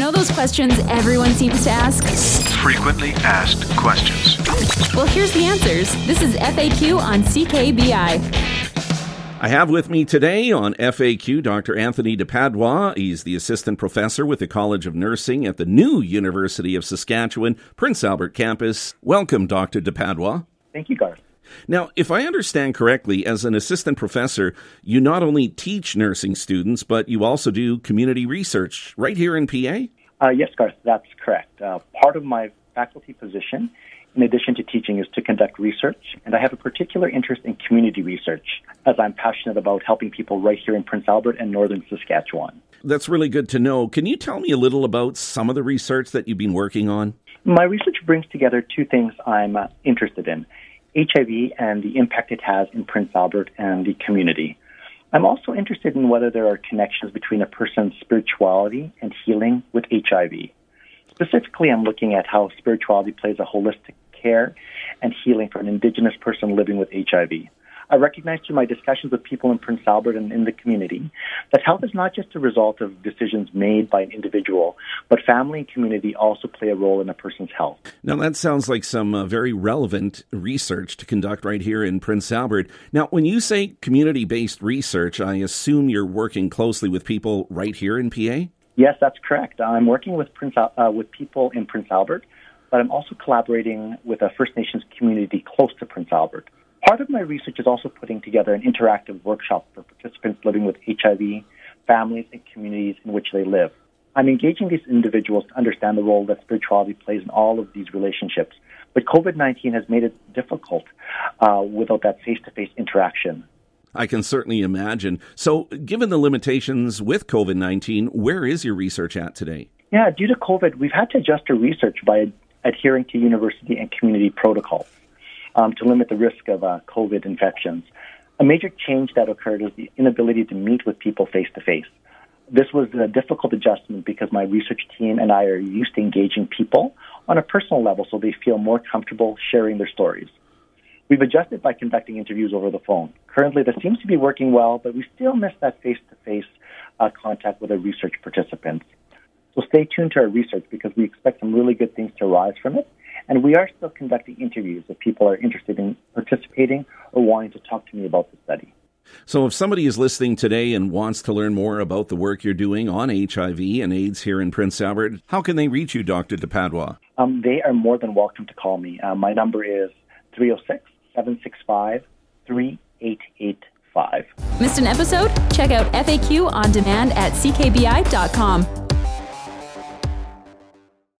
know those questions everyone seems to ask? Frequently asked questions. Well, here's the answers. This is FAQ on CKBI. I have with me today on FAQ Dr. Anthony DePadua. He's the assistant professor with the College of Nursing at the new University of Saskatchewan, Prince Albert campus. Welcome, Dr. DePadua. Thank you, Garth. Now, if I understand correctly, as an assistant professor, you not only teach nursing students, but you also do community research right here in PA? Yes, Garth, that's correct. Part of my faculty position, in addition to teaching, is to conduct research, and I have a particular interest in community research, as I'm passionate about helping people right here in Prince Albert and northern Saskatchewan. That's really good to know. Can you tell me a little about some of the research that you've been working on? My research brings together two things I'm interested in: HIV and the impact it has in Prince Albert and the community. I'm also interested in whether there are connections between a person's spirituality and healing with HIV. Specifically, I'm looking at how spirituality plays a holistic care and healing for an Indigenous person living with HIV. I recognize through my discussions with people in Prince Albert and in the community that health is not just a result of decisions made by an individual, but family and community also play a role in a person's health. Now, that sounds like some very relevant research to conduct right here in Prince Albert. Now, when you say community-based research, I assume you're working closely with people right here in PA? Yes, that's correct. I'm working with people in Prince Albert, but I'm also collaborating with a First Nations community close to Prince Albert. Part of my research is also putting together an interactive workshop for participants living with HIV, families, and communities in which they live. I'm engaging these individuals to understand the role that spirituality plays in all of these relationships, but COVID-19 has made it difficult without that face-to-face interaction. I can certainly imagine. So, given the limitations with COVID-19, where is your research at today? Yeah, due to COVID, we've had to adjust our research by adhering to university and community protocols to limit the risk of COVID infections. A major change that occurred is the inability to meet with people face-to-face. This was a difficult adjustment because my research team and I are used to engaging people on a personal level so they feel more comfortable sharing their stories. We've adjusted by conducting interviews over the phone. Currently, this seems to be working well, but we still miss that face-to-face contact with our research participants. So stay tuned to our research because we expect some really good things to arise from it. And we are still conducting interviews if people are interested in participating or wanting to talk to me about the study. So if somebody is listening today and wants to learn more about the work you're doing on HIV and AIDS here in Prince Albert, how can they reach you, Dr. DePadua? They are more than welcome to call me. My number is 306-765-3885. Missed an episode? Check out FAQ on demand at ckbi.com.